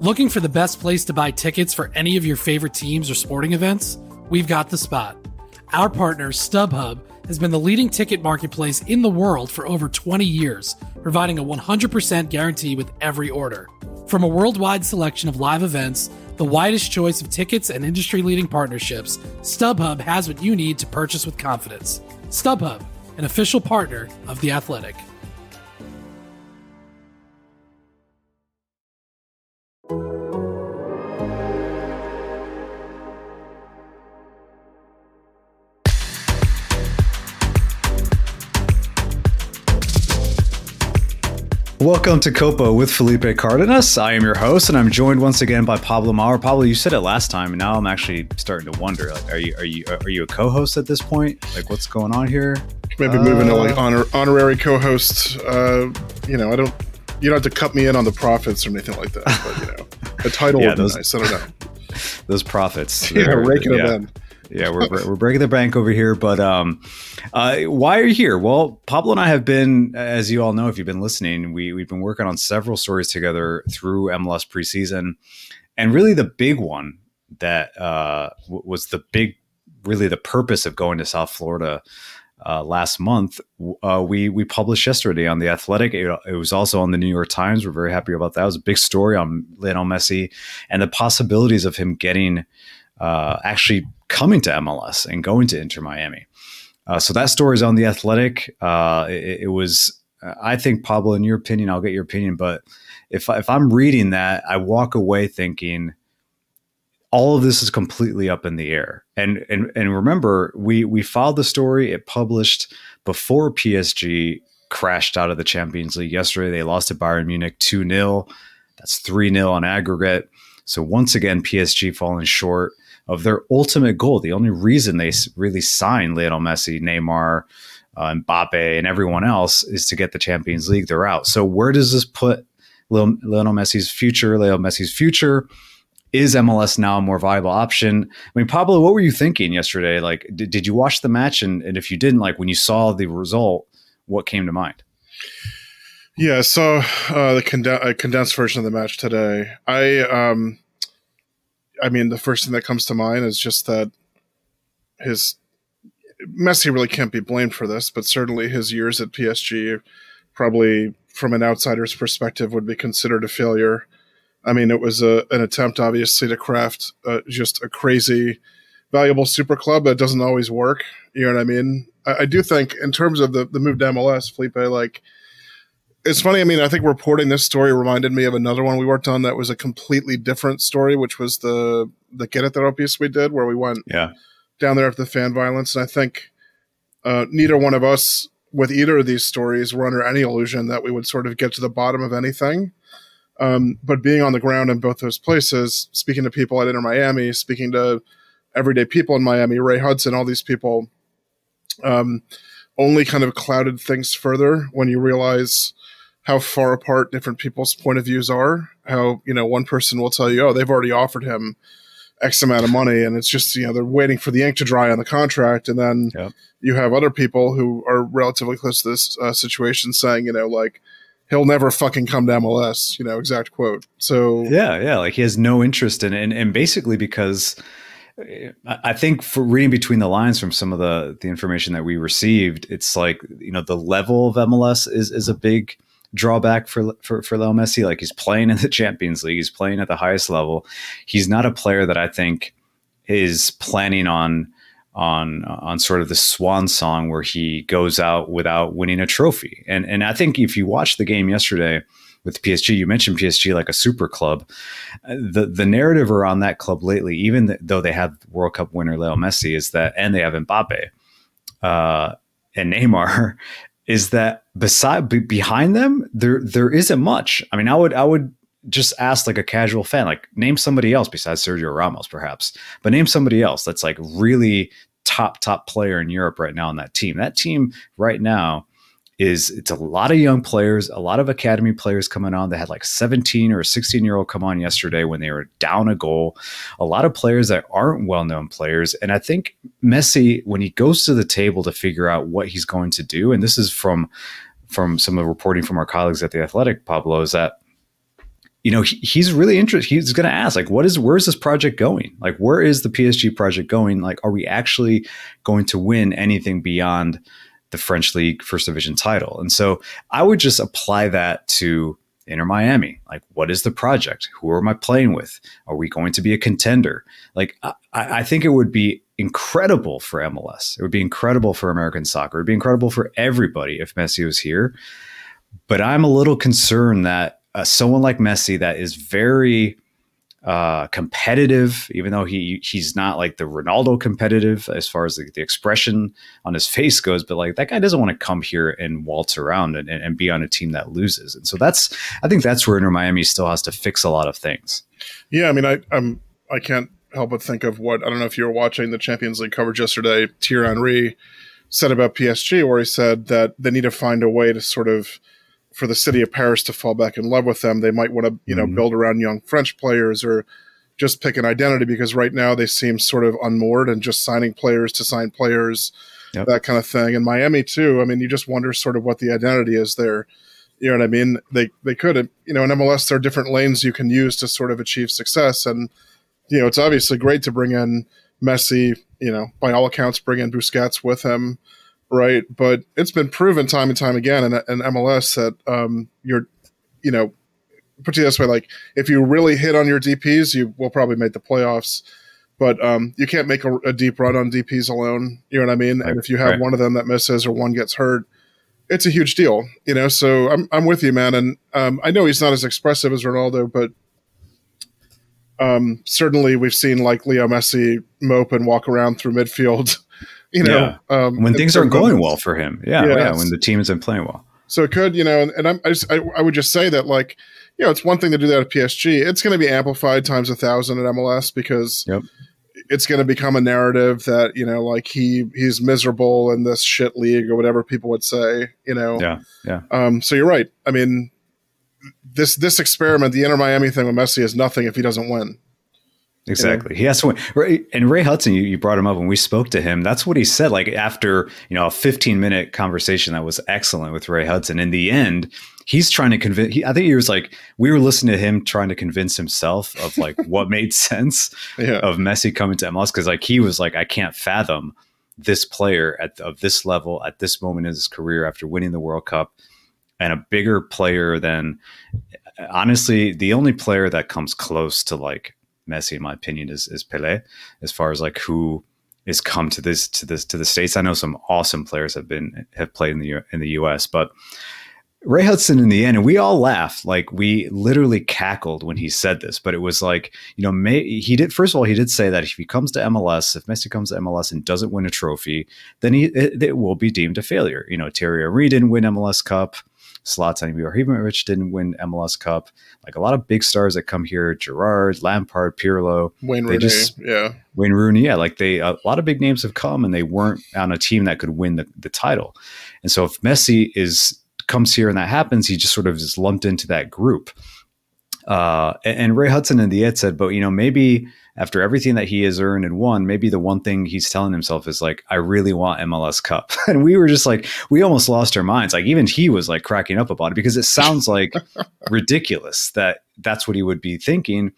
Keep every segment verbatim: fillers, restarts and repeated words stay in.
Looking for the best place to buy tickets for any of your favorite teams or sporting events? We've got the spot. Our partner, StubHub, has been the leading ticket marketplace in the world for over twenty years, providing a one hundred percent guarantee with every order. From a worldwide selection of live events, the widest choice of tickets and industry-leading partnerships, StubHub has what you need to purchase with confidence. StubHub, an official partner of The Athletic. Welcome to Copa with Felipe Cardenas. I am your host, and I'm joined once again by Pablo Maurer. Pablo, you said it last time, and now I'm actually starting to wonder: like, are you are you are you a co-host at this point? Like, what's going on here? Maybe uh, moving to like honor, honorary co-host. Uh, you know, I don't. You don't have to cut me in on the profits or anything like that. But you know, a title yeah, would those, be nice. I don't know. Those profits. Yeah, raking yeah. them in. Yeah, we're we're breaking the bank over here. But um, uh, why are you here? Well, Pablo and I have been, as you all know, if you've been listening, we we've been working on several stories together through M L S preseason, and really the big one that uh, w- was the big, really the purpose of going to South Florida uh, last month. Uh, we we published yesterday on The Athletic. It, it was also on the New York Times. We're very happy about that. It was a big story on Lionel Messi and the possibilities of him getting uh, actually coming to M L S and going to Inter Miami. Uh, so that story is on The Athletic. Uh, it, it was, I think, Pablo, in your opinion, I'll get your opinion, but if, if I'm reading that, I walk away thinking all of this is completely up in the air. And and and remember, we we filed the story. It published before P S G crashed out of the Champions League yesterday. They lost to Bayern Munich two nil. That's three nil on aggregate. So once again, P S G falling short of their ultimate goal. The only reason they really signed Lionel Messi, Neymar, uh, Mbappe, and everyone else is to get the Champions League. They're out. So where does this put Lionel Messi's future? Lionel Messi's future? Is M L S now a more viable option? I mean, Pablo, what were you thinking yesterday? Like, did, did you watch the match? And, and if you didn't, like when you saw the result, what came to mind? Yeah, so uh, the conde- uh, condensed version of the match today. I, um, I mean, the first thing that comes to mind is just that his Messi really can't be blamed for this, but certainly his years at P S G, probably from an outsider's perspective, would be considered a failure. I mean, it was a, an attempt, obviously, to craft uh, just a crazy, valuable super club that doesn't always work. You know what I mean? I, I do think, in terms of the, the move to M L S, Felipe, like, it's funny. I mean, I think reporting this story reminded me of another one we worked on that was a completely different story, which was the the Querétaro piece we did, where we went yeah. down there after the fan violence. And I think uh, neither one of us, with either of these stories, were under any illusion that we would sort of get to the bottom of anything. Um, but being on the ground in both those places, speaking to people at Inter Miami, speaking to everyday people in Miami, Ray Hudson, all these people, um, only kind of clouded things further when you realize how far apart different people's point of views are. How, you know, one person will tell you, oh, they've already offered him X amount of money, and it's just, you know, they're waiting for the ink to dry on the contract. And then yep. you have other people who are relatively close to this uh, situation saying, you know, like, he'll never fucking come to M L S, you know, exact quote. So yeah, yeah, like he has no interest in it. And, and basically because I think for reading between the lines from some of the, the information that we received, it's like, you know, the level of M L S is, is a big drawback for, for, for Lionel Messi. Like he's playing in the Champions League. He's playing at the highest level. He's not a player that I think is planning on, on, on sort of the swan song where he goes out without winning a trophy. And, and I think if you watch the game yesterday with P S G, you mentioned P S G like a super club. The, the narrative around that club lately, even though they have World Cup winner Lionel Messi, is that, and they have Mbappe uh, and Neymar, is that beside be, behind them there there isn't much. I mean, I would I would just ask like a casual fan, like name somebody else besides Sergio Ramos, perhaps, but name somebody else that's like really top top player in Europe right now on that team. That team right now is it's a lot of young players, a lot of academy players coming on. They had like seventeen or sixteen year old come on yesterday when they were down a goal. A lot of players that aren't well-known players. And I think Messi, when he goes to the table to figure out what he's going to do, and this is from, from some of the reporting from our colleagues at The Athletic, Pablo, is that you know, he, he's really interested. He's going to ask, like, what is, where is this project going? Like, where is the P S G project going? Like, are we actually going to win anything beyond the French League First Division title? And so I would just apply that to Inter Miami. Like, what is the project? Who am I playing with? Are we going to be a contender? Like, I, I think it would be incredible for M L S. It would be incredible for American soccer. It would be incredible for everybody if Messi was here. But I'm a little concerned that uh, someone like Messi that is very uh, competitive, even though he he's not like the Ronaldo competitive as far as the, the expression on his face goes, but like that guy doesn't want to come here and waltz around and, and, and be on a team that loses. And so that's, I think that's where Inter Miami still has to fix a lot of things. Yeah, I mean, I I'm, I can't help but think of what, I don't know if you were watching the Champions League coverage yesterday, Thierry Henry said about P S G, where he said that they need to find a way to sort of, for the city of Paris to fall back in love with them. They might want to, you know, mm-hmm. build around young French players or just pick an identity, because right now they seem sort of unmoored and just signing players to sign players, yep. that kind of thing. And Miami too. I mean, you just wonder sort of what the identity is there. You know what I mean? They, they could, you know, in M L S, there are different lanes you can use to sort of achieve success. And, you know, it's obviously great to bring in Messi, you know, by all accounts, bring in Busquets with him. Right. But it's been proven time and time again in, in M L S that um, you're, you know, put it this way, like if you really hit on your D Ps, you will probably make the playoffs. But um, you can't make a, a deep run on D Ps alone. You know what I mean? Right. And if you have right. one of them that misses or one gets hurt, it's a huge deal, you know? So I'm, I'm with you, man. And um, I know he's not as expressive as Ronaldo, but um, certainly we've seen like Leo Messi mope and walk around through midfield. You know, yeah. um, when things aren't going well for him. Yeah, yeah. yeah when the team isn't playing well. So it could, you know, and, and I'm, I, just, I, I would just say that, like, you know, it's one thing to do that at P S G. It's going to be amplified times a thousand at M L S because yep. it's going to become a narrative that, you know, like he he's miserable in this shit league or whatever people would say, you know. Yeah, yeah. Um, so you're right. I mean, this this experiment, the Inter Miami thing with Messi is nothing if he doesn't win. Exactly. He has to win. Ray, and Ray Hudson, you, you brought him up when we spoke to him. That's what he said. Like after, you know, a fifteen minute conversation that was excellent with Ray Hudson. In the end, he's trying to convince, he, I think he was like, we were listening to him trying to convince himself of like what made sense yeah. of Messi coming to M L S. Cause like he was like, I can't fathom this player at of this level at this moment in his career after winning the World Cup, and a bigger player than, honestly, the only player that comes close to like Messi, in my opinion, is is Pelé, as far as like who is come to this to this to the States. I know some awesome players have been have played in the in the U S, but Ray Hudson in the end, and we all laughed, like we literally cackled when he said this. But it was like, you know, may, he did. First of all, he did say that if he comes to M L S, if Messi comes to M L S and doesn't win a trophy, then he it, it will be deemed a failure. You know, Thierry Henry didn't win M L S Cup. Zlatan Ibrahimovic didn't win M L S Cup. Like a lot of big stars that come here, Gerrard, Lampard, Pirlo, Wayne Rooney, just, yeah, Wayne Rooney, yeah. Like they, a lot of big names have come, and they weren't on a team that could win the, the title. And so if Messi is comes here and that happens, he just sort of is lumped into that group. Uh, and, and Ray Hudson in the end said, but you know, maybe after everything that he has earned and won, maybe the one thing he's telling himself is like, I really want M L S Cup. And we were just like, we almost lost our minds. Like even he was like cracking up about it because it sounds like ridiculous that that's what he would be thinking.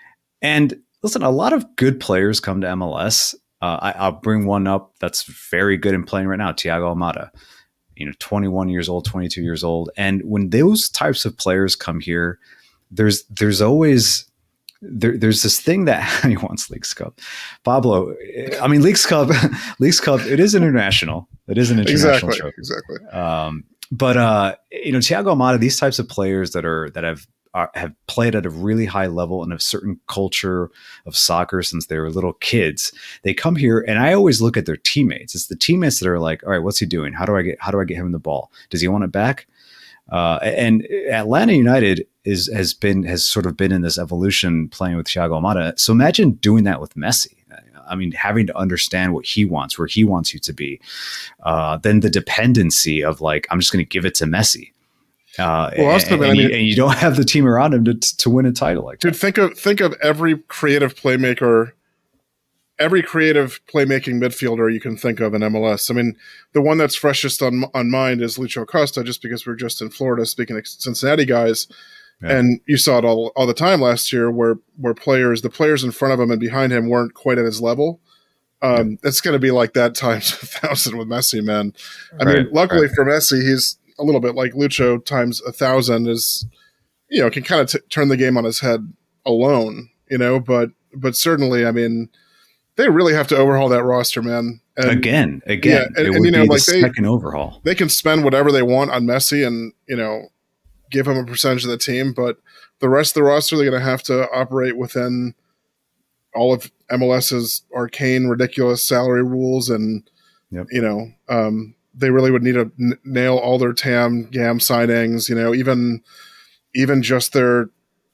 And listen, a lot of good players come to M L S. Uh, I, I'll bring one up that's very good in playing right now, Thiago Almada. You know, twenty-one years old, twenty-two years old. And when those types of players come here, there's there's always there, there's this thing that he wants Leagues Cup. Pablo, I mean Leagues Cup, Leagues Cup. It is international. It is an international exactly, trophy. Exactly. Um, but uh, you know, Thiago Almada, these types of players that are that have are, have played at a really high level in a certain culture of soccer since they were little kids. They come here, and I always look at their teammates. It's the teammates that are like, all right, what's he doing? How do I get how do I get him the ball? Does he want it back? Uh, and Atlanta United is has been has sort of been in this evolution playing with Thiago Almada. So imagine doing that with Messi. I mean, having to understand what he wants, where he wants you to be. Uh, then the dependency of like, I'm just going to give it to Messi. Uh, well, and, and, I mean, you, and you don't have the team around him to to win a title like dude, that. Think of think of every creative playmaker, every creative playmaking midfielder you can think of in M L S. I mean, the one that's freshest on on mind is Lucho Costa, just because we're just in Florida, speaking of Cincinnati guys. Yeah. And you saw it all all the time last year, where where players, the players in front of him and behind him, weren't quite at his level. Um, yeah. It's going to be like that times a thousand with Messi, man. I right, mean, luckily right. for Messi, he's a little bit like Lucho times a thousand. Is, you know, can kind of t- turn the game on his head alone, you know. But but certainly, I mean, they really have to overhaul that roster, man. And, again, again, yeah, and, it and would you know, be like the they, second overhaul. They can spend whatever they want on Messi, and you know, give him a percentage of the team, but the rest of the roster, they're going to have to operate within all of MLS's arcane, ridiculous salary rules. And, yep. you know, um, they really would need to n- nail all their T A M, G A M signings, you know, even, even just their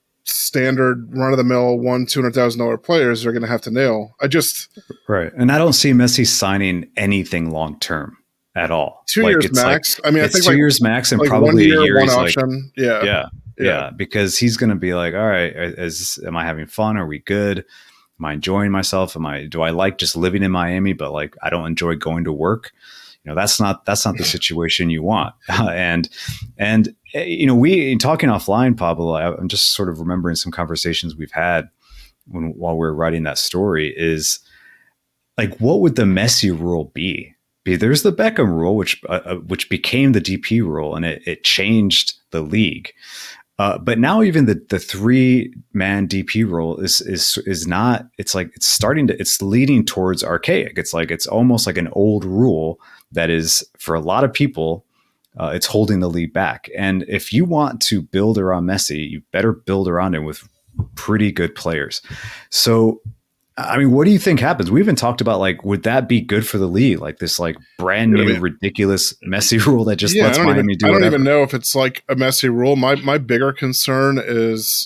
standard run of the mill one, two hundred thousand dollars players are going to have to nail. I just, right. And I don't see Messi signing anything long-term at all. Two like, years it's max. Like, I mean, I it's think two like, years max and like probably year, a year. One He's option. Like, yeah. yeah. Yeah. Yeah. Because he's going to be like, all right, is, am I having fun? Are we good? Am I enjoying myself? Am I, do I like just living in Miami, but like, I don't enjoy going to work? You know, that's not, that's not the situation you want. and, and, you know, we, in talking offline, Pablo, I, I'm just sort of remembering some conversations we've had when, while we we're writing that story is like, what would the Messi rule be? Be there's the Beckham rule, which, uh, which became the D P rule, and it, it changed the league. Uh, but now even the, the three man D P rule is, is, is not, it's like, it's starting to, it's leading towards archaic. It's like, it's almost like an old rule that is for a lot of people, uh, it's holding the league back. And if you want to build around Messi, you better build around him with pretty good players. So, I mean, what do you think happens? We even talked about like, would that be good for the league? Like this, like brand new, I mean, ridiculous Messi rule that just yeah, lets Miami even, do. I don't whatever. even know if it's like a Messi rule. My my bigger concern is,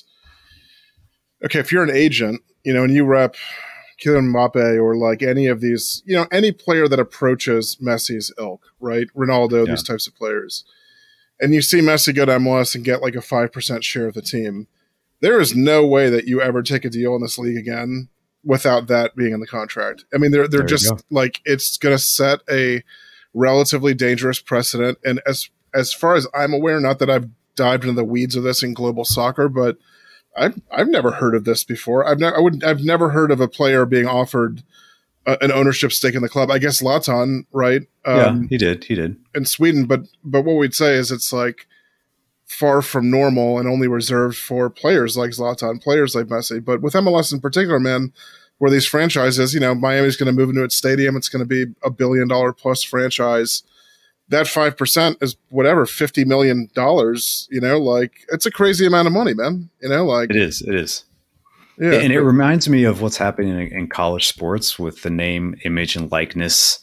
okay, if you're an agent, you know, and you rep Kylian Mbappe or like any of these, you know, any player that approaches Messi's ilk, right? Ronaldo, yeah. These types of players, and you see Messi go to M L S and get like a five percent share of the team. There is no way that you ever take a deal in this league again without that being in the contract. I mean, they're they're there just like, it's going to set a relatively dangerous precedent. And as as far as I'm aware, not that I've dived into the weeds of this in global soccer, but I've I've never heard of this before. I've never I would I've never heard of a player being offered a, an ownership stake in the club. I guess Zlatan, right? Um, yeah, he did. He did in Sweden. But but what we'd say is it's like far from normal and only reserved for players like Zlatan, players like Messi. But with M L S in particular, man, where these franchises, you know, Miami's going to move into its stadium. It's going to be a billion dollar plus franchise. That five percent is whatever, fifty million dollars, you know, like it's a crazy amount of money, man. You know, like it is, it is. Yeah. And it reminds me of what's happening in, in college sports with the name, image, and likeness.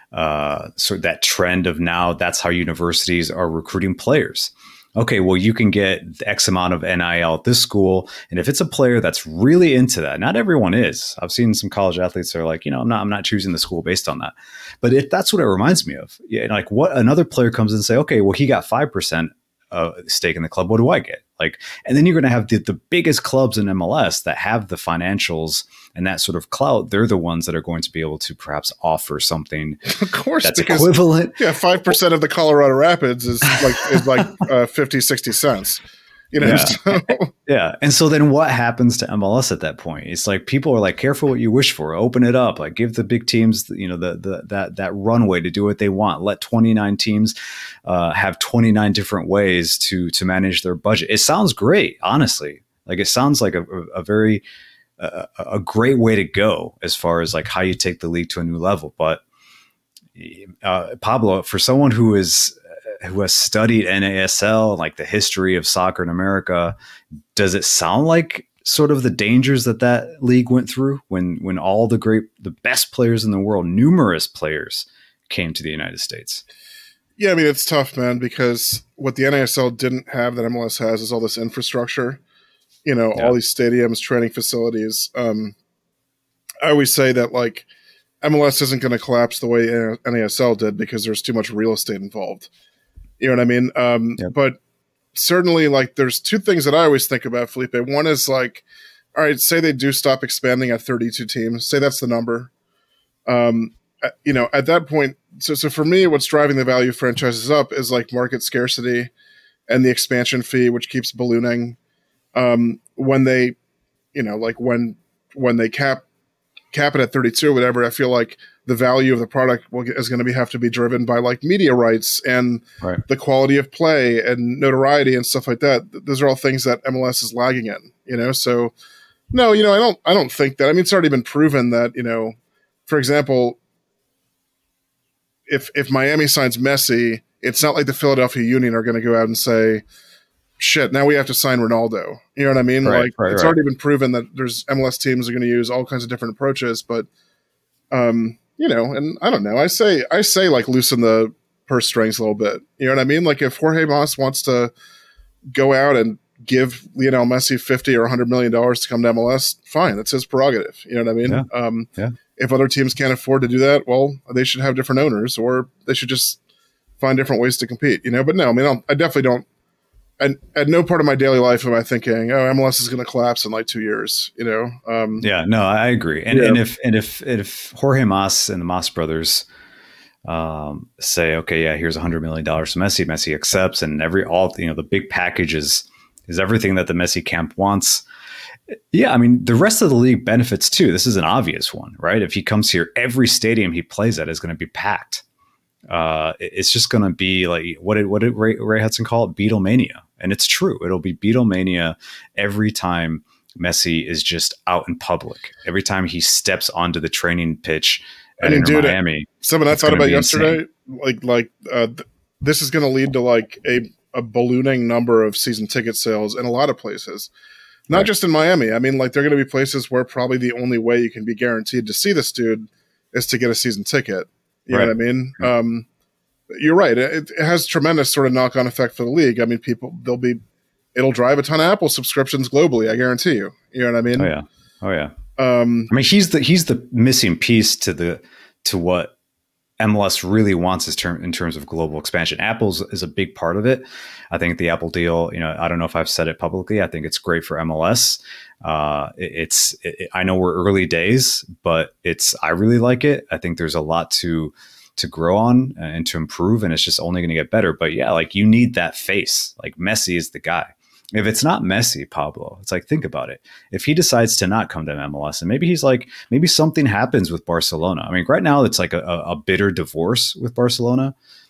Uh, so that trend of now that's how universities are recruiting players. Okay, well, you can get X amount of N I L at this school. And if it's a player that's really into that, not everyone is. I've seen some college athletes that are like, you know, I'm not, I'm not choosing the school based on that. But if that's what it reminds me of, yeah, like what another player comes and say, okay, well, he got five percent uh, stake in the club. What do I get? Like, and then you're going to have the, the biggest clubs in M L S that have the financials and that sort of clout. They're the ones that are going to be able to perhaps offer something of course, that's because, equivalent. Yeah, five percent of the Colorado Rapids is like is like uh, fifty, sixty cents. You know, yeah. So. yeah. And so then what happens to M L S at that point? It's like people are like, careful what you wish for. Open it up. Like give the big teams, you know, the the that that runway to do what they want. Let twenty-nine teams uh, have twenty-nine different ways to to manage their budget. It sounds great, honestly. Like it sounds like a, a very a, a great way to go as far as like how you take the league to a new level. But uh, Pablo, for someone who is who has studied N A S L, like the history of soccer in America, does it sound like sort of the dangers that that league went through when, when all the great, the best players in the world, numerous players came to the United States? Yeah. I mean, it's tough, man, because what the N A S L didn't have that M L S has is all this infrastructure, you know, yeah. all these stadiums, training facilities. Um, I always say that like M L S isn't going to collapse the way N A S L did because there's too much real estate involved. You know what I mean? Um, yep. But certainly, like, there's two things that I always think about, Felipe. One is like, all right, say they do stop expanding at thirty-two teams. Say that's the number. Um, you know, at that point, so so for me, what's driving the value of franchises up is like market scarcity and the expansion fee, which keeps ballooning. um, when they, you know, like when when they cap cap it at thirty-two or whatever, I feel like the value of the product will, is going to be have to be driven by like media rights and right. the quality of play and notoriety and stuff like that. Those are all things that M L S is lagging in, you know? So no, you know, I don't, I don't think that, I mean, it's already been proven that, you know, for example, if, if Miami signs Messi, it's not like the Philadelphia Union are going to go out and say, shit, now we have to sign Ronaldo. You know what I mean? Right, like right, it's right. already been proven that there's M L S teams are going to use all kinds of different approaches, but, um, you know, and I don't know, I say, I say like loosen the purse strings a little bit. You know what I mean? Like if Jorge Mas wants to go out and give Lionel Messi fifty or a hundred million dollars to come to M L S, fine. That's his prerogative. You know what I mean? Yeah. Um, yeah. If other teams can't afford to do that, well, they should have different owners, or they should just find different ways to compete, you know? But no, I mean, I'll, I definitely don't, and at no part of my daily life am I thinking, oh, M L S is going to collapse in like two years, you know? Um, yeah, no, I agree. And, yeah. and if, and if, if Jorge Mas and the Mas brothers um, say, okay, yeah, here's a hundred million dollars to Messi, Messi accepts, and every, all, you know, the big package is, is everything that the Messi camp wants. Yeah. I mean, the rest of the league benefits too. This is an obvious one, right? If he comes here, every stadium he plays at is going to be packed. Uh, it's just going to be like, what did, what did Ray, Ray Hudson call it? Beatlemania. And it's true. It'll be Beatlemania every time Messi is just out in public. Every time he steps onto the training pitch at I mean, dude, Miami. Something I thought about yesterday, insane. like, like, uh, th- this is going to lead to like a, a ballooning number of season ticket sales in a lot of places, not right. just in Miami. I mean, like there are going to be places where probably the only way you can be guaranteed to see this dude is to get a season ticket. You right. know what I mean? Right. Um, you're right. It, it has tremendous sort of knock-on effect for the league. I mean, people, they'll be, it'll drive a ton of Apple subscriptions globally. I guarantee you. You know what I mean? Oh yeah. Oh yeah. Um, I mean, he's the he's the missing piece to the to what M L S really wants is term in terms of global expansion. Apple's is a big part of it. I think the Apple deal. You know, I don't know if I've said it publicly. I think it's great for M L S. Uh, it, it's it, I know we're early days, but it's I really like it. I think there's a lot to. to grow on and to improve, and it's just only going to get better. But yeah, like you need that face. Like Messi is the guy. If it's not Messi, Pablo, it's like, think about it. If he decides to not come to M L S, and maybe he's like, maybe something happens with Barcelona. I mean, right now it's like a, a bitter divorce with Barcelona.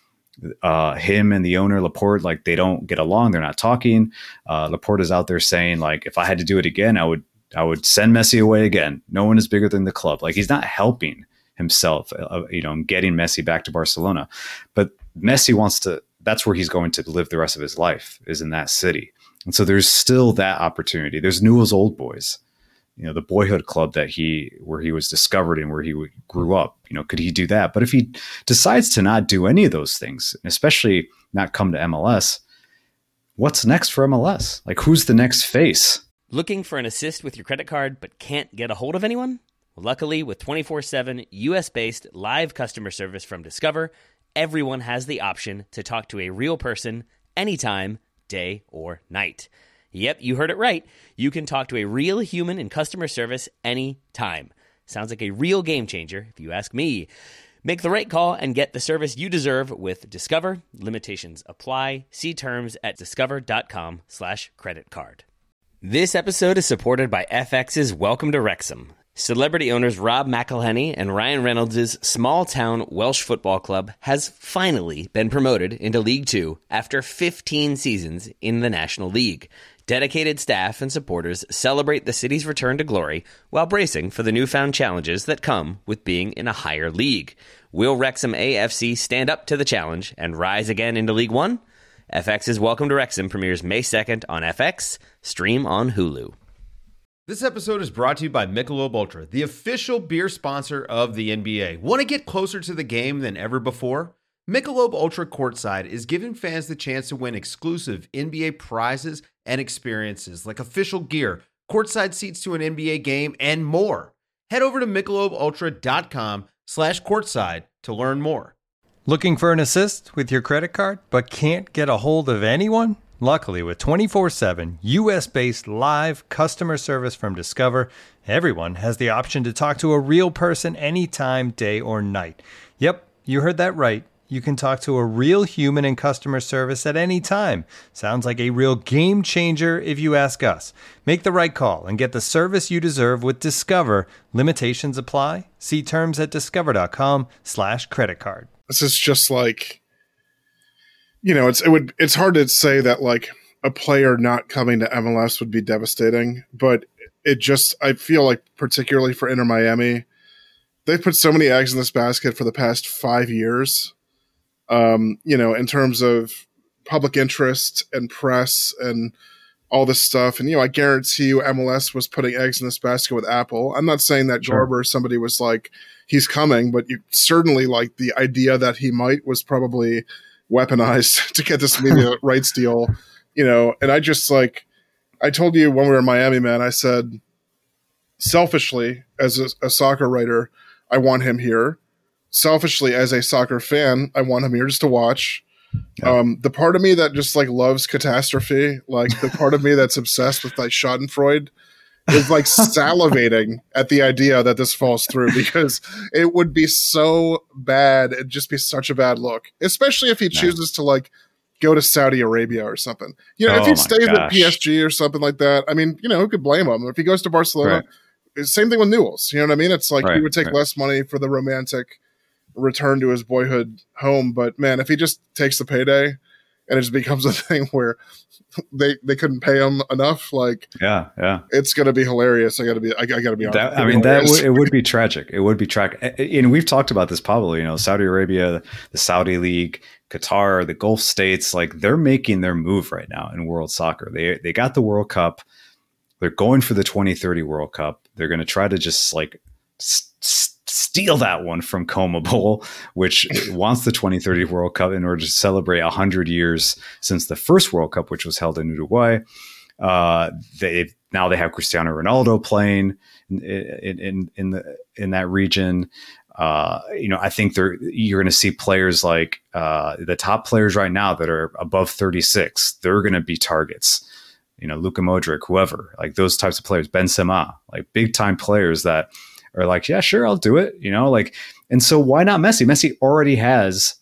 Uh, him and the owner Laporte, like they don't get along. They're not talking. Uh, Laporte is out there saying like, if I had to do it again, I would, I would send Messi away again. No one is bigger than the club. Like he's not helping himself, uh, you know, getting Messi back to Barcelona. But Messi wants to, that's where he's going to live the rest of his life, is in that city. And so there's still that opportunity. There's Newell's Old Boys, you know, the boyhood club that he, where he was discovered and where he grew up, you know, could he do that? But if he decides to not do any of those things, especially not come to M L S, what's next for M L S? Like who's the next face? Looking for an assist with your credit card, but can't get a hold of anyone? Luckily, with twenty-four seven U S-based live customer service from Discover, everyone has the option to talk to a real person anytime, day or night. Yep, you heard it right. You can talk to a real human in customer service anytime. Sounds like a real game changer, if you ask me. Make the right call and get the service you deserve with Discover. Limitations apply. See terms at discover.com slash credit card. This episode is supported by F X's Welcome to Wrexham. Celebrity owners Rob McElhenney and Ryan Reynolds' small-town Welsh football club has finally been promoted into League Two after fifteen seasons in the National League. Dedicated staff and supporters celebrate the city's return to glory while bracing for the newfound challenges that come with being in a higher league. Will Wrexham A F C stand up to the challenge and rise again into League One? F X's Welcome to Wrexham premieres May second on F X, stream on Hulu. This episode is brought to you by Michelob Ultra, the official beer sponsor of the N B A. Want to get closer to the game than ever before? Michelob Ultra Courtside is giving fans the chance to win exclusive N B A prizes and experiences like official gear, courtside seats to an N B A game, and more. Head over to michelobultra.com slash courtside to learn more. Looking for an assist with your credit card but can't get a hold of anyone? Luckily, with twenty-four seven U S-based live customer service from Discover, everyone has the option to talk to a real person anytime, day or night. Yep, you heard that right. You can talk to a real human in customer service at any time. Sounds like a real game changer if you ask us. Make the right call and get the service you deserve with Discover. Limitations apply. See terms at discover.com slash credit card. This is just like, you know, it's it would it's hard to say that like a player not coming to M L S would be devastating, but it just, I feel like particularly for Inter Miami, they've put so many eggs in this basket for the past five years. Um, you know, in terms of public interest and press and all this stuff. And, you know, I guarantee you M L S was putting eggs in this basket with Apple. I'm not saying that Sure. Garber, somebody was like, he's coming, but you certainly like the idea that he might was probably weaponized to get this media rights deal, you know, and I just like, I told you when we were in Miami, man, I said, selfishly as a, a soccer writer, I want him here. Selfishly, as a soccer fan, I want him here just to watch. Yeah. Um, the part of me that just like loves catastrophe, like the part of me that's obsessed with like Schadenfreude, is like salivating at the idea that this falls through, because it would be so bad. It'd just be such a bad look, especially if he no. chooses to like go to Saudi Arabia or something. You know, oh if he stays gosh. at P S G or something like that, I mean, you know, who could blame him? If he goes to Barcelona, right. same thing with Newell's. You know what I mean? It's like right. he would take right. less money for the romantic return to his boyhood home, but man, if he just takes the payday and it just becomes a thing where they they couldn't pay him enough, like yeah yeah it's gonna be hilarious. I gotta be I, I gotta be honest. That, I mean that w- it would be tragic. It would be tragic. And we've talked about this, Pablo, you know, Saudi Arabia, the Saudi League, Qatar, the Gulf states, like they're making their move right now in world soccer. They they got the World Cup. They're going for the twenty thirty World Cup. They're going to try to just like st- steal that one from CONMEBOL, which wants the twenty thirty World Cup in order to celebrate one hundred years since the first World Cup, which was held in Uruguay. Uh, they now they have Cristiano Ronaldo playing in in in, in the in that region. Uh, you know, I think they're you're going to see players like uh, the top players right now that are above thirty-six. They're going to be targets. You know, Luka Modric, whoever, like those types of players, Benzema, like big time players that are like, yeah, sure, I'll do it. You know, like, and so why not Messi? Messi already has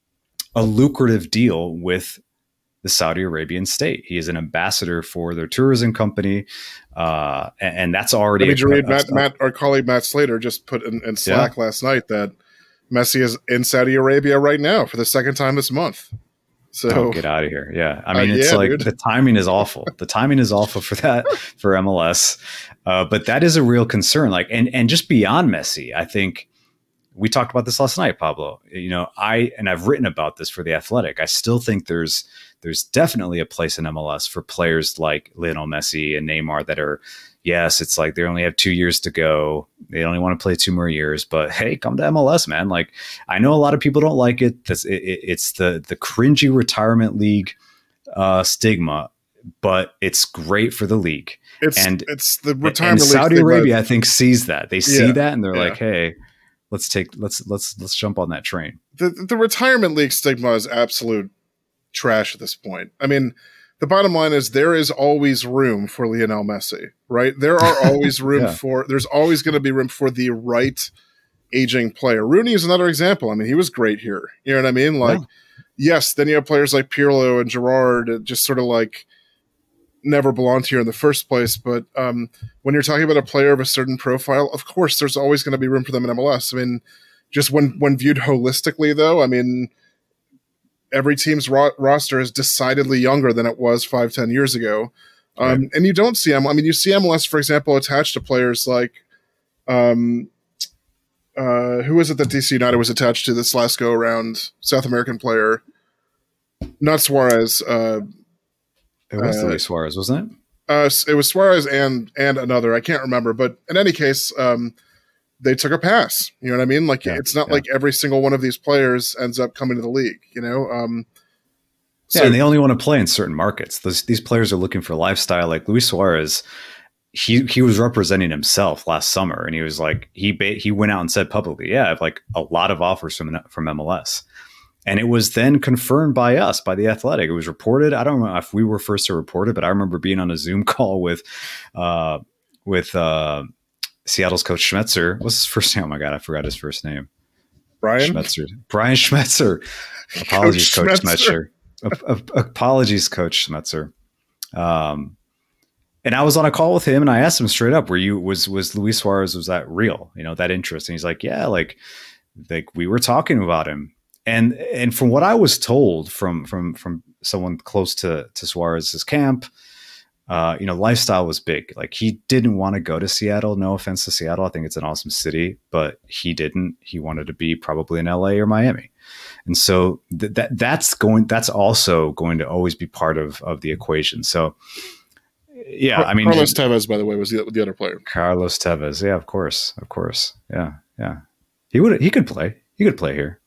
a lucrative deal with the Saudi Arabian state. He is an ambassador for their tourism company. Uh, and, and that's already, Did you read Matt, Matt, our colleague Matt Slater just put in, in Slack yeah. last night that Messi is in Saudi Arabia right now for the second time this month. So oh, get out of here. Yeah. I mean, uh, it's yeah, like dude. the timing is awful. The timing is awful for that, for M L S. Uh, but that is a real concern. Like, and, and just beyond Messi, I think we talked about this last night, Pablo, you know, I, and I've written about this for The Athletic. I still think there's, there's definitely a place in M L S for players like Lionel Messi and Neymar that are, yes, it's like they only have two years to go. They only want to play two more years, but hey, come to M L S, man. Like, I know a lot of people don't like it. That's, it, it it's the the cringy retirement league uh, stigma, but it's great for the league. It's, and it's the retirement and league Saudi stigma. Arabia, I think, sees that. They see Yeah, that and they're yeah. like, hey, let's take let's let's let's jump on that train. The, the retirement league stigma is absolute trash at this point. I mean, the bottom line is there is always room for Lionel Messi, right? There are always room Yeah. for, there's always going to be room for the right aging player. Rooney is another example. I mean, he was great here. You know what I mean? Like, Yeah. yes, then you have players like Pirlo and Gerrard that just sort of like never belonged here in the first place. But um, when you're talking about a player of a certain profile, of course, there's always going to be room for them in M L S. I mean, just when, when viewed holistically, though, I mean, every team's ro- roster is decidedly younger than it was five, ten years ago. Um, Right. And you don't see them. I mean, you see M L S, for example, attached to players like, um, uh, who was it that D C United was attached to this last go around? South American player, not Suarez. Uh, It was uh, Luis Suarez, wasn't it? uh, it was Suarez and and another. I can't remember. But in any case, um, they took a pass. You know what I mean? Like, Yeah, it's not yeah. like every single one of these players ends up coming to the league, you know? Um, Yeah, and they only want to play in certain markets. Those, these players are looking for lifestyle. Like Luis Suarez, he he was representing himself last summer, and he was like he ba- he went out and said publicly, "Yeah, I have like a lot of offers from from M L S," and it was then confirmed by us, by The Athletic. It was reported. I don't know if we were first to report it, but I remember being on a Zoom call with uh, with uh, Seattle's coach Schmetzer. What's his first name? Oh my god, I forgot his first name. Brian Schmetzer. Brian Schmetzer. Apologies, Coach, Coach Schmetzer. Schmetzer. Apologies, Coach Schmetzer. Um, and I was on a call with him, and I asked him straight up, "Were you was was Luis Suarez? Was that real? You know, that interest?" And he's like, "Yeah, like, like we were talking about him." And and from what I was told from from from someone close to to Suarez's camp, uh, you know, lifestyle was big. Like he didn't want to go to Seattle. No offense to Seattle, I think it's an awesome city, but he didn't. He wanted to be probably in L A or Miami, and so th- that that's going. That's also going to always be part of of the equation. So, yeah, I mean, Carlos Tevez, by the way, was the, the other player. Carlos Tevez, yeah, of course, of course, yeah, yeah. He would he could play. He could play here.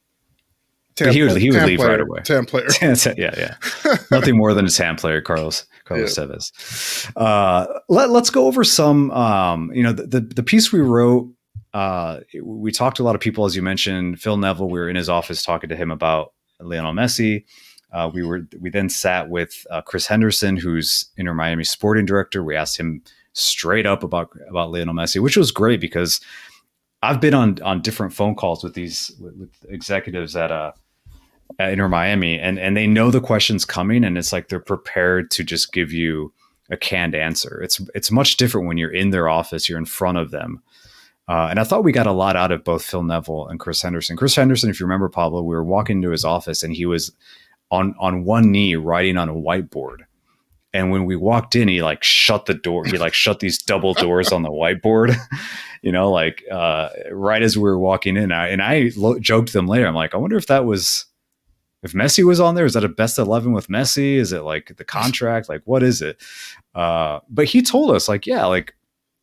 Tam, he would he would leave player, right away. Tam player. yeah, yeah. Nothing more than a Tam player, Carlos Carlos yeah. Tevez. Uh, let, let's go over some. Um, you know, the, the the piece we wrote. Uh, we talked to a lot of people, as you mentioned. Phil Neville. We were in his office talking to him about Lionel Messi. Uh, we were we then sat with uh, Chris Henderson, who's Inter Miami sporting director. We asked him straight up about about Lionel Messi, which was great because I've been on on different phone calls with these with, with executives at uh at Inter Miami, and and they know the question's coming, and it's like they're prepared to just give you a canned answer. It's it's much different when you're in their office, you're in front of them. Uh, and I thought we got a lot out of both Phil Neville and Chris Henderson. Chris Henderson, if you remember, Pablo, we were walking into his office and he was on on one knee writing on a whiteboard. And when we walked in, he like shut the door. He like shut these double doors on the whiteboard, you know, like uh, right as we were walking in. I, and I lo- joked to them later. I'm like, I wonder if that was, if Messi was on there. Is that a best eleven with Messi? Is it like the contract? Like, what is it? Uh, but he told us like, yeah, like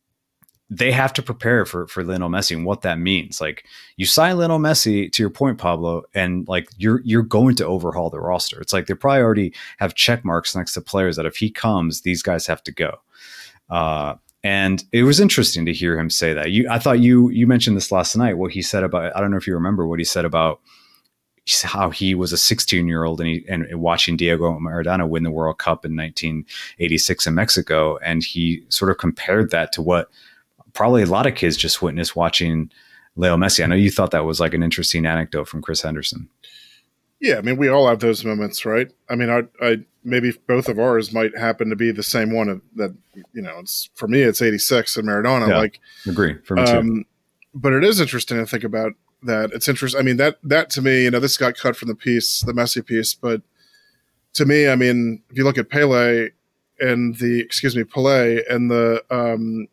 they have to prepare for, for Lionel Messi and what that means. Like you sign Lionel Messi, to your point, Pablo, and like you're, you're going to overhaul the roster. It's like they probably already have check marks next to players that if he comes, these guys have to go. Uh, and it was interesting to hear him say that. You, I thought you, you mentioned this last night, what he said about, I don't know if you remember what he said about how he was a sixteen year old and he, and watching Diego Maradona win the World Cup in nineteen eighty-six in Mexico. And he sort of compared that to what probably a lot of kids just witnessed watching Leo Messi. I know you thought that was like an interesting anecdote from Chris Henderson. Yeah. I mean, we all have those moments, right? I mean, I, I, maybe both of ours might happen to be the same one that, you know, it's for me, it's eighty-six and Maradona. Yeah, like, agree for me um, too. But it is interesting to think about that. It's interesting. I mean, that, that to me, you know, this got cut from the piece, the Messi piece, but to me, I mean, if you look at Pele and the, excuse me, Pele and the, um,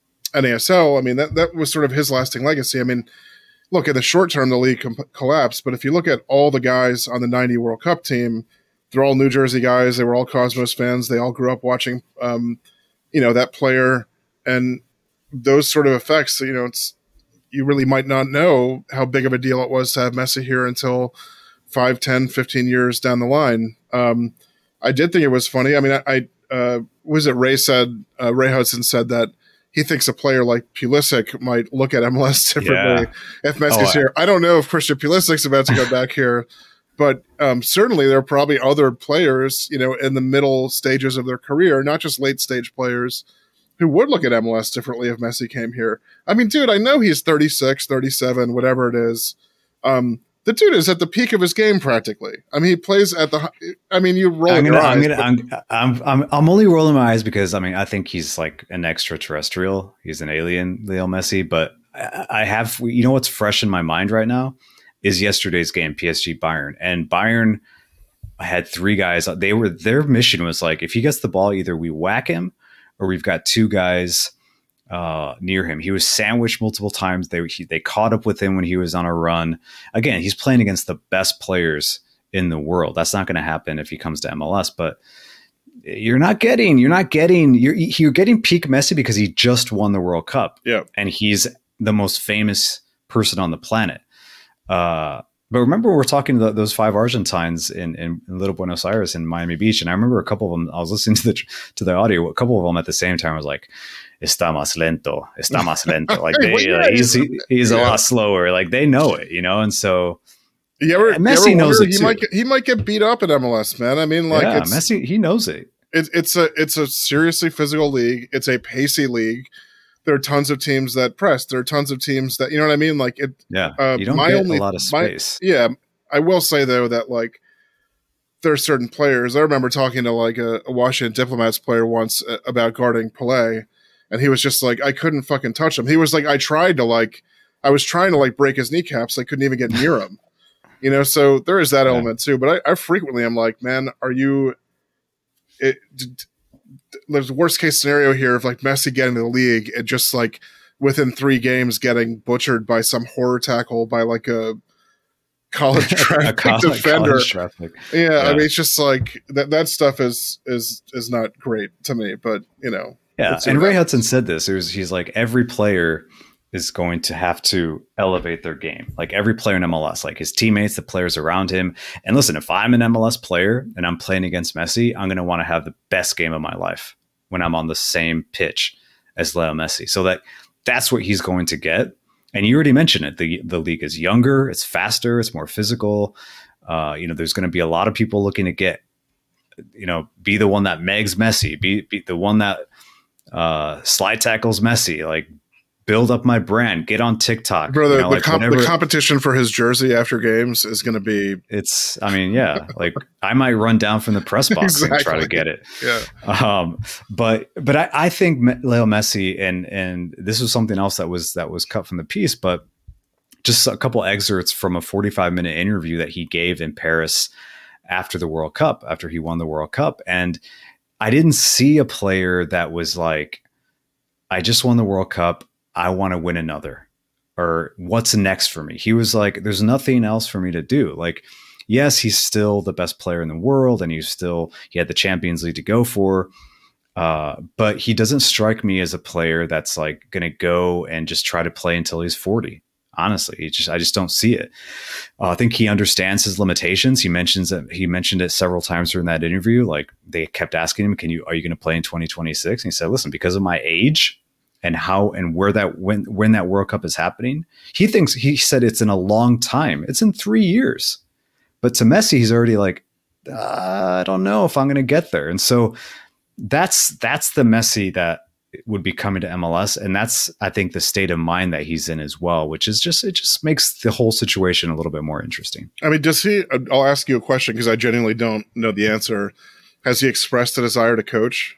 N A S L, I mean, that, that was sort of his lasting legacy. I mean, look, in the short term, the league com- collapsed, but if you look at all the guys on the ninety World Cup team, they're all New Jersey guys. They were all Cosmos fans. They all grew up watching, um, you know, that player. And those sort of effects, you know, it's, you really might not know how big of a deal it was to have Messi here until five, ten, fifteen years down the line. Um, I did think it was funny. I mean, I, I uh, was it Ray said, uh, Ray Hudson said that he thinks a player like Pulisic might look at M L S differently yeah. if Messi's oh, here. I don't know if Christian Pulisic's about to go back here, but um, certainly there are probably other players, you know, in the middle stages of their career, not just late stage players, who would look at M L S differently if Messi came here. I mean, dude, I know he's thirty-six, thirty-seven, whatever it is. Um, the dude is at the peak of his game practically. I mean, he plays at the. I mean, you roll I'm your gonna, eyes. I'm, gonna, but, I'm, I'm, I'm, I'm only rolling my eyes because I mean, I think he's like an extraterrestrial. He's an alien, Lionel Messi. But I, I have, you know, what's fresh in my mind right now is yesterday's game, P S G Bayern, and Bayern had three guys. They were their mission was like, if he gets the ball, either we whack him or we've got two guys uh, near him. He was sandwiched multiple times. They he, they caught up with him when he was on a run. Again, he's playing against the best players in the world. That's not going to happen if he comes to M L S. But you're not getting you're not getting you're you're getting peak Messi because he just won the World Cup. Yeah, and he's the most famous person on the planet. Uh, But remember, we're talking to those five Argentines in, in, in Little Buenos Aires in Miami Beach, and I remember a couple of them. I was listening to the to the audio. A couple of them at the same time was like, "Está más lento, está más lento." Like they, Wait, yeah, like, he's he, he's yeah. a lot slower. Like they know it, you know. And so you ever, Messi you ever knows wonder, it he too. might get, he might get beat up at M L S, man. I mean, like yeah, it's, Messi, he knows it. it. It's a it's a seriously physical league. It's a pacey league. there are tons of teams that press. There are tons of teams that, you know what I mean? Like it, Yeah. Uh, you don't my get only, a lot of my- space. yeah. I will say though that like there are certain players. I remember talking to like a, a Washington Diplomats player once uh, about guarding Pelé, and he was just like, I couldn't fucking touch him. He was like, I tried to like, I was trying to like break his kneecaps. I couldn't even get near him. You know, so there is that Yeah. element too. But I, I frequently am like, man, are you? It, d- d- there's a worst case scenario here of like Messi getting to the league and just like within three games getting butchered by some horror tackle by like a college A traffic college- defender. college traffic. Yeah, Yeah. I mean, it's just like that. That stuff is is is not great to me. But you know, Yeah, let's see and what Ray happens. Hudson said this. It was, he's like, every player is going to have to elevate their game. Like every player in M L S, like his teammates, the players around him. And listen, if I'm an M L S player and I'm playing against Messi, I'm going to want to have the best game of my life when I'm on the same pitch as Leo Messi. So that that's what he's going to get. And you already mentioned it. The the league is younger, it's faster, it's more physical. Uh, you know, there's going to be a lot of people looking to get, you know, be the one that megs Messi, be, be the one that uh, slide tackles Messi, like build up my brand, get on TikTok. Brother, you know, the, like comp- the whatever- competition for his jersey after games is going to be It's, I mean, yeah, like I might run down from the press box and try Exactly. to get it. yeah. Um, but but I, I think Me- Leo Messi, and and this was something else that was that was cut from the piece, but just a couple excerpts from a forty-five minute interview that he gave in Paris after the World Cup, after he won the World Cup, and I didn't see a player that was like, I just won the World Cup, I want to win another, or what's next for me. He was like, there's nothing else for me to do. Like, yes, he's still the best player in the world, and he's still, he had the Champions League to go for. Uh, but he doesn't strike me as a player that's like going to go and just try to play until he's forty. Honestly, he just, I just don't see it. Uh, I think he understands his limitations. He mentions that he mentioned it several times during that interview. Like they kept asking him, can you, are you going to play in twenty twenty-six? And he said, listen, because of my age and how, and where that, when, when that World Cup is happening, he thinks, he said it's in a long time. It's in three years. But to Messi, he's already like, uh, I don't know if I'm going to get there. And so that's, that's the Messi that would be coming to M L S. And that's, I think, the state of mind that he's in as well, which is just, it just makes the whole situation a little bit more interesting. I mean, does he? I'll ask you a question because I genuinely don't know the answer. Has he expressed a desire to coach?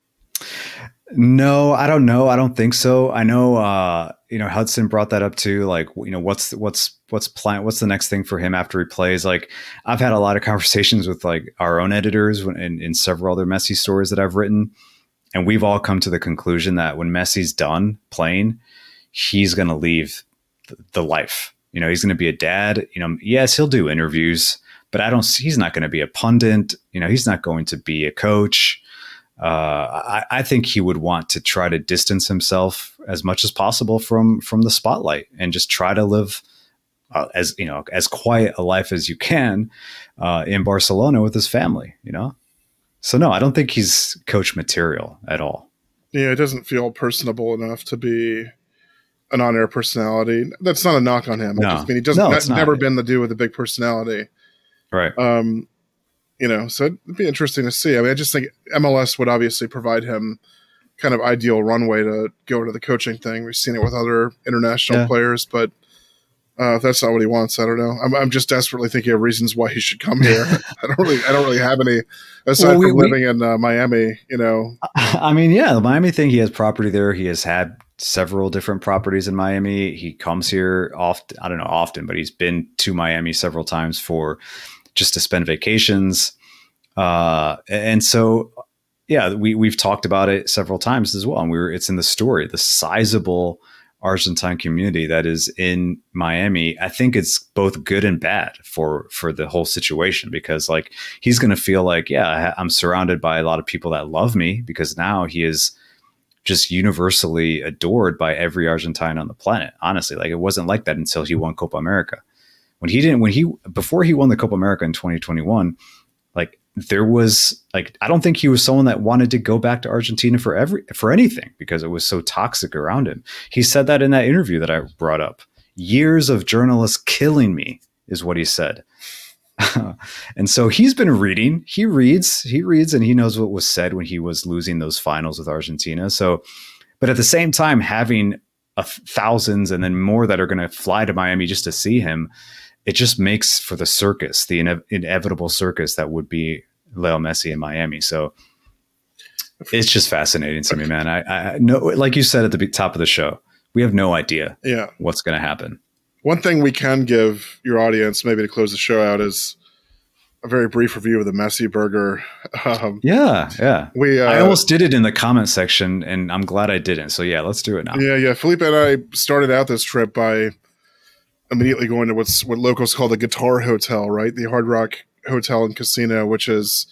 No, I don't know. I don't think so. I know, uh, you know, Hudson brought that up too. Like, you know, what's, what's, what's plan, what's the next thing for him after he plays? Like, I've had a lot of conversations with like our own editors when, in, in several other Messi stories that I've written. And we've all come to the conclusion that when Messi's done playing, he's going to leave th- the life. You know, he's going to be a dad. You know, yes, he'll do interviews, but I don't. He's not going to be a pundit. You know, he's not going to be a coach. Uh, I, I think he would want to try to distance himself as much as possible from from the spotlight and just try to live uh, as you know as quiet a life as you can uh, in Barcelona with his family. You know. So no, I don't think he's coach material at all. Yeah, it doesn't feel personable enough to be an on-air personality. That's not a knock on him. No. I just mean he doesn't. No, That's it's not. never been the dude with a big personality. Right. Um, you know, so it'd be interesting to see. I mean, I just think M L S would obviously provide him kind of ideal runway to go to the coaching thing. We've seen it with other international Yeah. players, but uh, if that's not what he wants, I don't know. I'm, I'm just desperately thinking of reasons why he should come here. I don't really, I don't really have any aside Well, we- from we- living in uh, Miami. You know, I mean, yeah, the Miami thing, he has property there. He has had several different properties in Miami. He comes here often, I don't know often, but he's been to Miami several times for just to spend vacations. Uh, and so, yeah, we, we've talked about it several times as well. And we were, it's in the story, the sizable Argentine community that is in Miami. I think it's both good and bad for, for the whole situation, because like, he's going to feel like, yeah, I'm surrounded by a lot of people that love me, because now he is just universally adored by every Argentine on the planet. Honestly, like it wasn't like that until he won Copa America. When he didn't, when he, before he won the Copa America in twenty twenty-one, like there was like, I don't think he was someone that wanted to go back to Argentina for every, for anything, because it was so toxic around him. He said that in that interview that I brought up. Years of journalists killing me is what he said. And so he's been reading, he reads, he reads, and he knows what was said when he was losing those finals with Argentina. So But at the same time, having a thousands and then more that are going to fly to Miami just to see him, it just makes for the circus, the ine- inevitable circus that would be Leo Messi in Miami. So it's just fascinating to me, man. I, I know, like you said at the top of the show, we have no idea yeah. what's going to happen. One thing we can give your audience, maybe to close the show out, is a very brief review of the Messi burger. Um, yeah, yeah. We uh, I almost did it in the comment section, and I'm glad I didn't. So yeah, let's do it now. Yeah, yeah. Felipe and I started out this trip by immediately going to what's what locals call the Guitar Hotel, right? The Hard Rock Hotel and Casino, which is,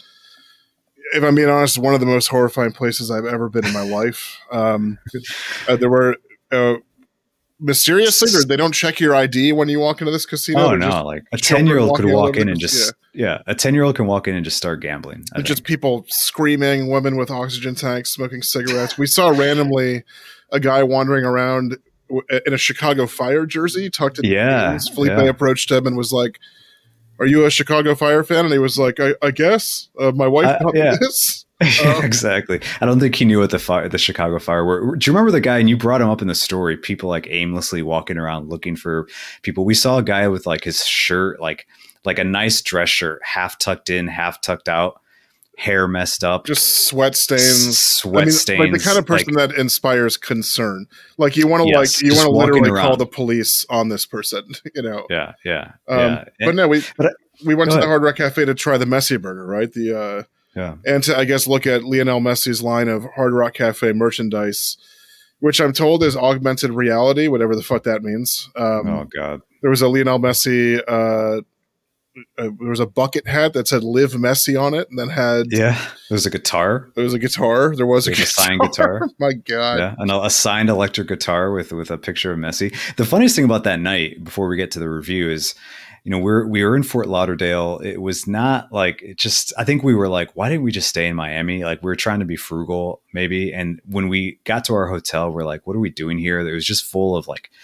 if I'm being honest, one of the most horrifying places I've ever been in my life. Um, uh, there were uh, mysteriously, they don't check your I D when you walk into this casino. Oh They're no! Like a ten year old could walk in and just yeah. yeah, a ten year old can walk in and just start gambling. Just people screaming, women with oxygen tanks, smoking cigarettes. We saw randomly a guy wandering around in a Chicago Fire jersey, tucked in yeah, jeans. Felipe yeah. approached him and was like, "Are you a Chicago Fire fan?" And he was like, "I, I guess uh, my wife uh, taught yeah. me this." Um, exactly. I don't think he knew what the fire, the Chicago Fire were. Do you remember the guy? And you brought him up in the story. People like aimlessly walking around looking for people. We saw a guy with like his shirt, like like a nice dress shirt, half tucked in, half tucked out, hair messed up, just sweat stains. Sweat I mean, stains. like the kind of person like, that inspires concern. Like you want to yes, like you want to literally around. call the police on this person. You know. Yeah, yeah, um, yeah. But no, we but I, we went to ahead. the Hard Rock Cafe to try the Messi burger, right? The uh, yeah, and to I guess look at Lionel Messi's line of Hard Rock Cafe merchandise, which I'm told is augmented reality, whatever the fuck that means. Um, oh god, there was a Lionel Messi. Uh, uh, there was a bucket hat that said "Live Messi" on it, and then had yeah. There's a guitar. There was a guitar. There was a, There's guitar. a signed guitar. My God. Yeah, and a signed electric guitar with with a picture of Messi. The funniest thing about that night, before we get to the review, is you know we're we were in Fort Lauderdale. It was not like it just. I think we were like, why didn't we just stay in Miami? Like we were trying to be frugal, maybe. And when we got to our hotel, we're like, what are we doing here? It was just full of like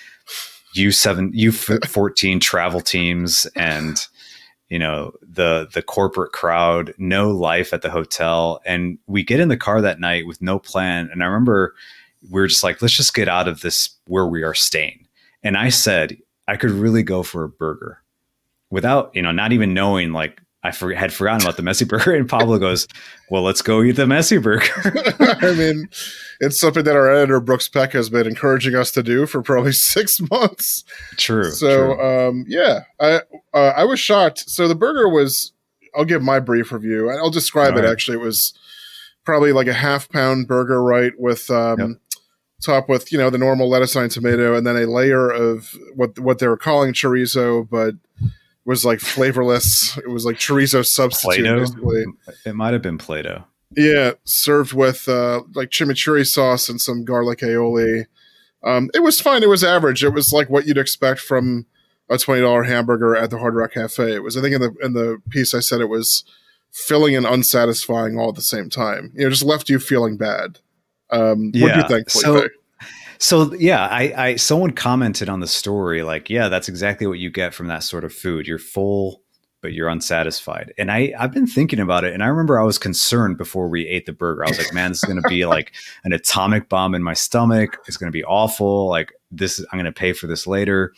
U seven, U fourteen travel teams and. You know, the the corporate crowd, no life at the hotel. And we get in the car that night with no plan. And I remember we were just like, let's just get out of this where we are staying. And I said, I could really go for a burger without, you know, not even knowing, like I for, had forgotten about the Messi burger. And Pablo goes, well, let's go eat the Messi burger. I mean, it's something that our editor, Brooks Peck, has been encouraging us to do for probably six months. True. So, true. Um, yeah, I uh, I was shocked. So the burger was, I'll give my brief review. I'll describe All it, right. actually. It was probably like a half pound burger, right, with um, yep. top with, you know, the normal lettuce and tomato, and then a layer of what what they were calling chorizo, but was like flavorless. It was like chorizo substitute, Play-Doh? basically. It might have been Play-Doh. Yeah, served with uh, like chimichurri sauce and some garlic aioli. Um, it was fine. It was average. It was like what you'd expect from a twenty dollars hamburger at the Hard Rock Cafe. It was, I think, in the in the piece I said it was filling and unsatisfying all at the same time. You know, just left you feeling bad. Um, yeah. What do you think, Felipe? So, So yeah, I, I someone commented on the story like, yeah, that's exactly what you get from that sort of food. You're full, but you're unsatisfied. And I I've been thinking about it, and I remember I was concerned before we ate the burger. I was like, man, this is going to be like an atomic bomb in my stomach. It's going to be awful. Like this, I'm going to pay for this later.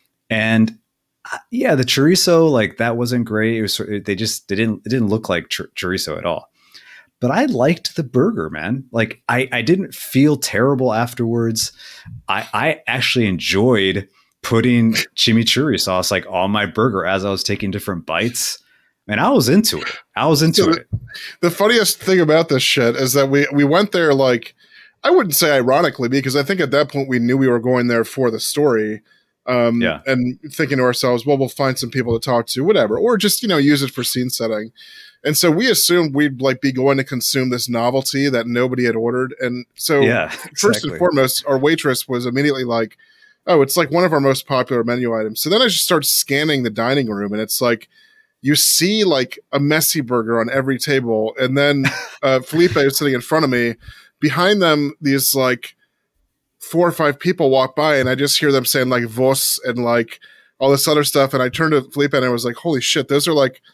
And uh, yeah, the chorizo, like that wasn't great. It was they just they didn't it didn't look like ch- chorizo at all. But I liked the burger, man. Like I, I didn't feel terrible afterwards. I, I actually enjoyed putting chimichurri sauce like on my burger as I was taking different bites. And I was into it. I was into so it. The, the funniest thing about this shit is that we, we went there like, I wouldn't say ironically, because I think at that point we knew we were going there for the story. Um, yeah. And thinking to ourselves, well, we'll find some people to talk to, whatever, or just, you know, use it for scene setting. And so we assumed we'd like be going to consume this novelty that nobody had ordered. And so yeah, exactly. First and foremost, our waitress was immediately like, oh, it's like one of our most popular menu items. So then I just start scanning the dining room, and it's like, you see like a Messi burger on every table. And then uh, Felipe is sitting in front of me. Behind them, these like four or five people walk by, and I just hear them saying like Vos and like all this other stuff. And I turned to Felipe and I was like, holy shit, those are like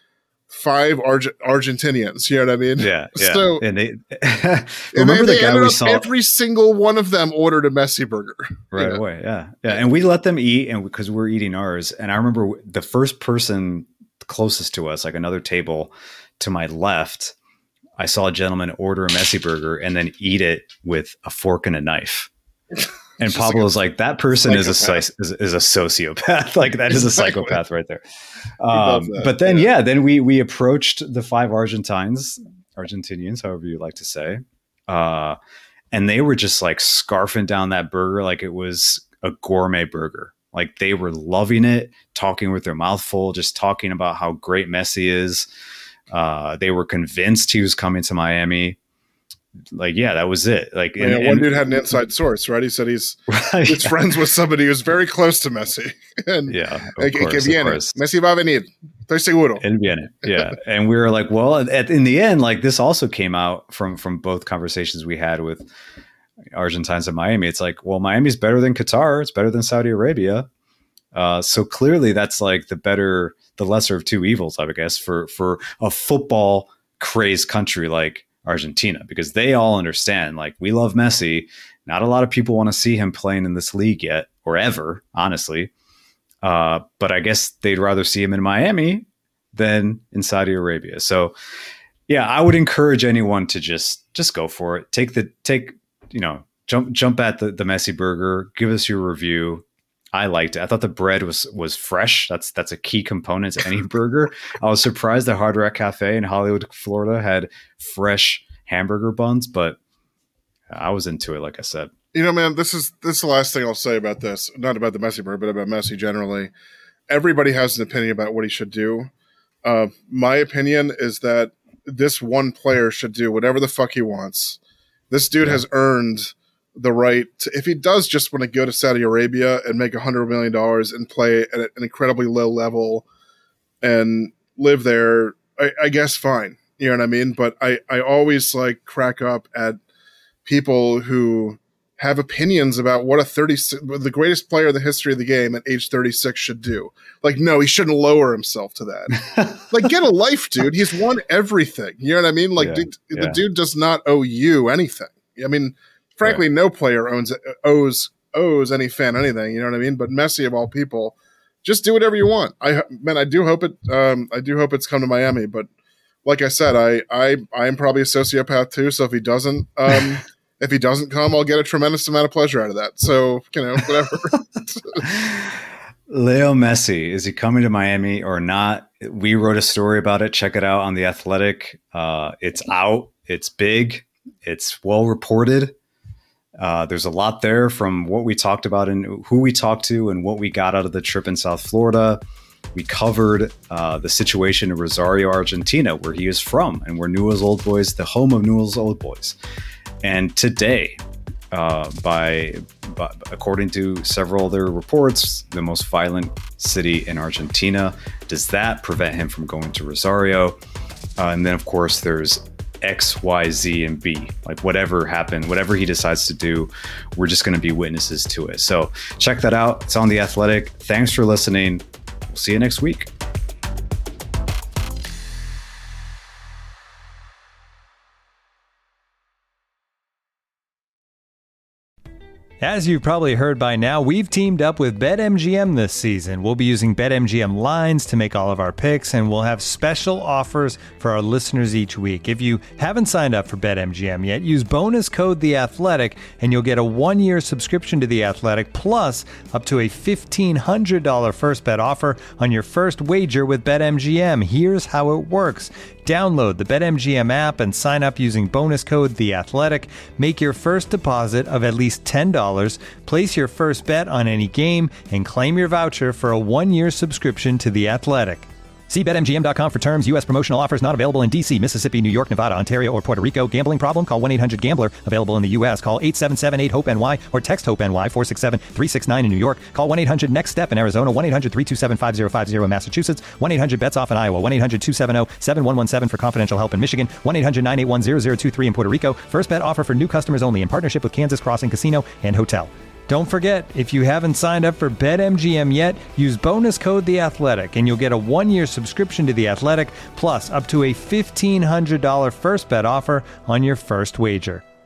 five Arge- Argentinians. You know what I mean? Yeah. yeah. So, and they and remember they, the they guy we up, saw every single one of them ordered a Messi burger right you know? away. Yeah. Yeah. And we let them eat, and because we're eating ours. And I remember the first person closest to us, like another table to my left, I saw a gentleman order a Messi burger and then eat it with a fork and a knife. And Pablo was like, that person is a, is, is a sociopath. Like that is a psychopath right there. Um, but then, yeah. yeah, then we, we approached the five Argentines, Argentinians, however you like to say. Uh, and they were just like scarfing down that burger like it was a gourmet burger. Like they were loving it, talking with their mouth full, just talking about how great Messi is. Uh, they were convinced he was coming to Miami. Like, yeah, that was it. Like, yeah, and, one and, dude had an inside source, right? He said he's right, he's yeah. friends with somebody who's very close to Messi. And yeah, of like, course, que viene. of course. Messi va a venir. Estoy seguro. El viene. Yeah, and we were like, well, at, in the end, like this also came out from from both conversations we had with Argentines in Miami. It's like, well, Miami's better than Qatar. It's better than Saudi Arabia. Uh, so clearly, that's like the better, the lesser of two evils, I guess, for for a football crazed country like Argentina, because they all understand, like, we love Messi. Not a lot of people want to see him playing in this league yet, or ever, honestly. Uh, but I guess they'd rather see him in Miami than in Saudi Arabia. So, yeah, I would encourage anyone to just just go for it. Take the take, you know, jump jump at the the Messi burger. Give us your review. I liked it. I thought the bread was was fresh. That's that's a key component to any burger. I was surprised that Hard Rock Cafe in Hollywood, Florida had fresh hamburger buns, but I was into it, like I said. You know, man, this is this is the last thing I'll say about this. Not about the Messi burger, but about Messi generally. Everybody has an opinion about what he should do. Uh, my opinion is that this one player should do whatever the fuck he wants. This dude yeah. has earned the right to, if he does just want to go to Saudi Arabia and make a hundred million dollars and play at an incredibly low level and live there, I, I guess fine. You know what I mean? But I, I always like crack up at people who have opinions about what a thirty, the greatest player in the history of the game at age thirty-six should do. Like, no, he shouldn't lower himself to that. Like, get a life, dude. He's won everything. You know what I mean? Like, yeah, dude, yeah. the dude does not owe you anything. I mean, frankly, right. no player owns owes owes any fan anything. You know what I mean? But Messi, of all people, just do whatever you want. I man, I do hope it. Um, I do hope it's come to Miami. But like I said, I I I'm probably a sociopath too. So if he doesn't, um, if he doesn't come, I'll get a tremendous amount of pleasure out of that. So you know, whatever. Leo Messi, is he coming to Miami or not? We wrote a story about it. Check it out on The Athletic. Uh, it's out. It's big. It's well reported. Uh, there's a lot there from what we talked about and who we talked to and what we got out of the trip in South Florida. We covered uh, the situation in Rosario, Argentina, where he is from and where Newell's Old Boys, the home of Newell's Old Boys. And today, uh, by, by according to several other reports, the most violent city in Argentina. Does that prevent him from going to Rosario? Uh, and then, of course, there's X, Y, Z, and B. Like whatever happened, whatever he decides to do, we're just going to be witnesses to it. So check that out. It's on The Athletic. Thanks for listening. We'll see you next week. As you've probably heard by now, we've teamed up with BetMGM this season. We'll be using BetMGM lines to make all of our picks, and we'll have special offers for our listeners each week. If you haven't signed up for BetMGM yet, use bonus code The Athletic, and you'll get a one-year subscription to The Athletic, plus up to a fifteen hundred dollars first bet offer on your first wager with BetMGM. Here's how it works. Download the BetMGM app and sign up using bonus code The Athletic. Make your first deposit of at least ten dollars, place your first bet on any game, and claim your voucher for a one-year subscription to The Athletic. See Bet M G M dot com for terms. U S promotional offers not available in D C, Mississippi, New York, Nevada, Ontario, or Puerto Rico. Gambling problem? Call one eight hundred gambler. Available in the U S. Call eight seven seven eight hope N Y or text HOPE-NY four six seven three six nine in New York. Call one eight hundred next step in Arizona. one eight hundred three two seven five zero five zero in Massachusetts. one eight hundred bets off in Iowa. one eight hundred two seven zero seven one one seven for confidential help in Michigan. one eight hundred nine eight one zero zero two three in Puerto Rico. First bet offer for new customers only in partnership with Kansas Crossing Casino and Hotel. Don't forget, if you haven't signed up for BetMGM yet, use bonus code The Athletic, and you'll get a one-year subscription to The Athletic, plus up to a fifteen hundred dollars first bet offer on your first wager.